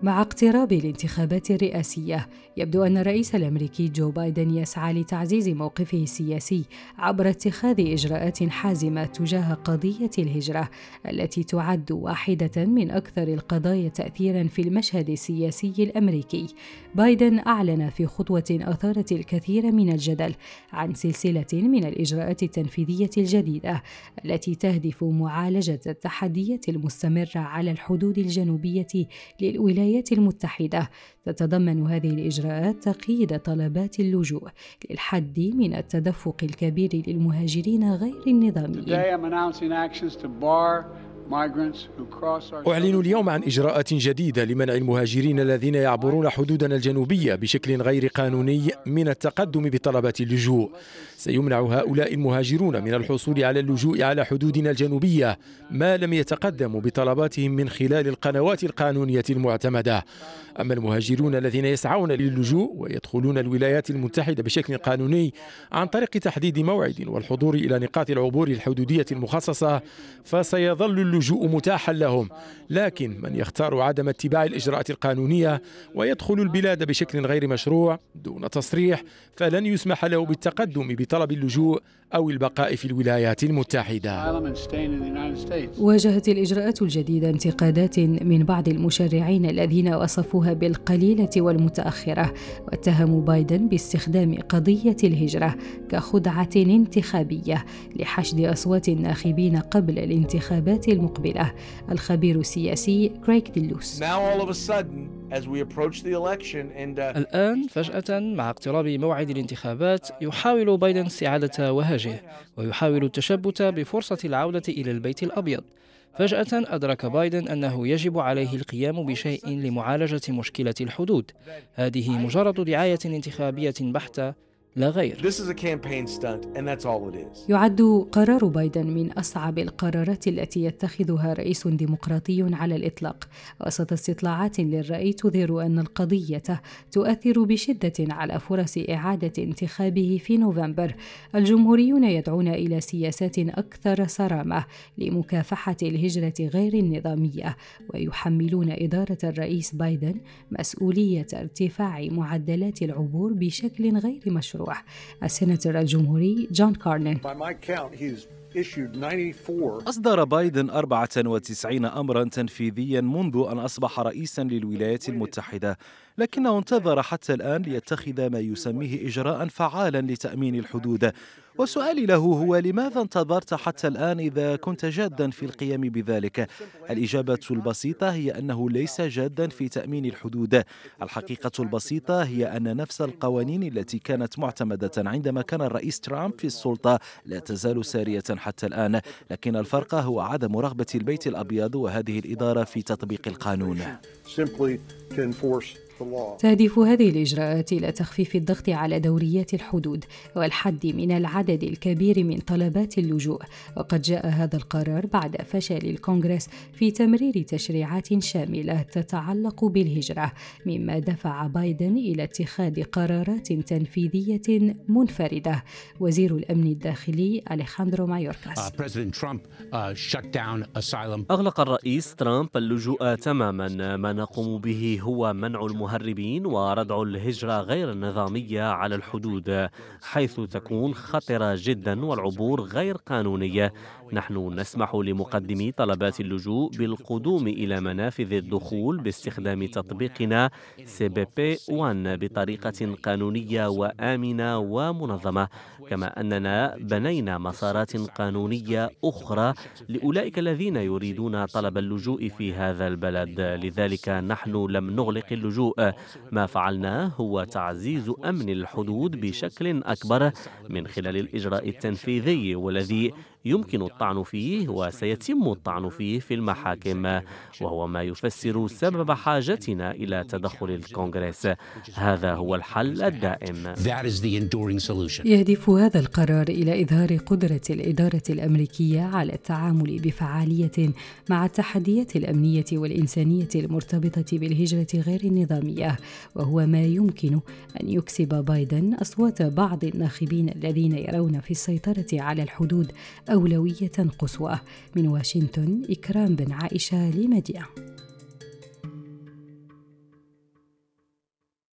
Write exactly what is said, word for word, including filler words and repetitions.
مع اقتراب الانتخابات الرئاسية، يبدو أن الرئيس الأمريكي جو بايدن يسعى لتعزيز موقفه السياسي عبر اتخاذ إجراءات حازمة تجاه قضية الهجرة التي تعد واحدة من أكثر القضايا تأثيراً في المشهد السياسي الأمريكي. بايدن أعلن في خطوة أثارت الكثير من الجدل عن سلسلة من الإجراءات التنفيذية الجديدة التي تهدف معالجة التحديات المستمرة على الحدود الجنوبية للولايات المتحدة. تتضمن هذه الإجراءات تقييد طلبات اللجوء للحد من التدفق الكبير للمهاجرين غير النظاميين. أعلن اليوم عن إجراءات جديدة لمنع المهاجرين الذين يعبرون حدودنا الجنوبية بشكل غير قانوني من التقدم بطلبات اللجوء. سيمنع هؤلاء المهاجرون من الحصول على اللجوء على حدودنا الجنوبية ما لم يتقدموا بطلباتهم من خلال القنوات القانونية المعتمدة. أما المهاجرون الذين يسعون للجوء ويدخلون الولايات المتحدة بشكل قانوني عن طريق تحديد موعد والحضور إلى نقاط العبور الحدودية المخصصة فسيظل اللجوء متاحا لهم، لكن من يختار عدم اتباع الإجراءات القانونية ويدخل البلاد بشكل غير مشروع دون تصريح فلن يسمح له بالتقدم بطلب اللجوء أو البقاء في الولايات المتحدة. واجهت الإجراءات الجديدة انتقادات من بعض المشرعين الذين وصفوها بالقليلة والمتأخرة، واتهموا بايدن باستخدام قضية الهجرة كخدعة انتخابية لحشد أصوات الناخبين قبل الانتخابات المقبلة. الخبير السياسي كريغ ديلوس: الآن فجأة مع اقتراب موعد الانتخابات يحاول بايدن استعادة وهجه ويحاول التشبت بفرصة العودة إلى البيت الأبيض. فجأة أدرك بايدن أنه يجب عليه القيام بشيء لمعالجة مشكلة الحدود. هذه مجرد دعاية انتخابية بحتة لا غير. يعد قرار بايدن من أصعب القرارات التي يتخذها رئيس ديمقراطي على الإطلاق، وسط استطلاعات للرأي تظهر أن القضية تؤثر بشدة على فرص إعادة انتخابه في نوفمبر. الجمهوريون يدعون إلى سياسات أكثر صرامة لمكافحة الهجرة غير النظامية، ويحملون إدارة الرئيس بايدن مسؤولية ارتفاع معدلات العبور بشكل غير مشروع. السيناتور الجمهوري جون كارنين: أصدر بايدن أربعة وتسعين أمرا تنفيذيا منذ أن أصبح رئيسا للولايات المتحدة، لكنه انتظر حتى الآن ليتخذ ما يسميه إجراء فعالا لتأمين الحدود. وسؤالي له هو: لماذا انتظرت حتى الآن إذا كنت جادا في القيام بذلك؟ الإجابة البسيطة هي أنه ليس جادا في تأمين الحدود. الحقيقة البسيطة هي أن نفس القوانين التي كانت معتمدة عندما كان الرئيس ترامب في السلطة لا تزال سارية حتى الآن، لكن الفرق هو عدم رغبة البيت الأبيض وهذه الإدارة في تطبيق القانون. تهدف هذه الإجراءات إلى تخفيف الضغط على دوريات الحدود والحد من العدد الكبير من طلبات اللجوء. وقد جاء هذا القرار بعد فشل الكونغرس في تمرير تشريعات شاملة تتعلق بالهجرة، مما دفع بايدن إلى اتخاذ قرارات تنفيذية منفردة. وزير الأمن الداخلي أليخاندرو مايوركاس: أغلق الرئيس ترامب اللجوء تماما. ما نقوم به هو منع المهربين وردع الهجرة غير النظامية على الحدود حيث تكون خطرة جدا والعبور غير قانونية. نحن نسمح لمقدمي طلبات اللجوء بالقدوم إلى منافذ الدخول باستخدام تطبيقنا سي بي بي واحد بطريقة قانونية وآمنة ومنظمة، كما أننا بنينا مسارات قانونية أخرى لأولئك الذين يريدون طلب اللجوء في هذا البلد. لذلك نحن لم نغلق اللجوء. ما فعلناه هو تعزيز أمن الحدود بشكل أكبر من خلال الإجراء التنفيذي، والذي يمكن الطعن فيه وسيتم الطعن فيه في المحاكم، وهو ما يفسر سبب حاجتنا إلى تدخل الكونغرس. هذا هو الحل الدائم. يهدف هذا القرار إلى إظهار قدرة الإدارة الأمريكية على التعامل بفعالية مع التحديات الأمنية والإنسانية المرتبطة بالهجرة غير النظامية، وهو ما يمكن أن يكسب بايدن أصوات بعض الناخبين الذين يرون في السيطرة على الحدود أولوية قصوى. من واشنطن، إكرام بن عائشة لمديا.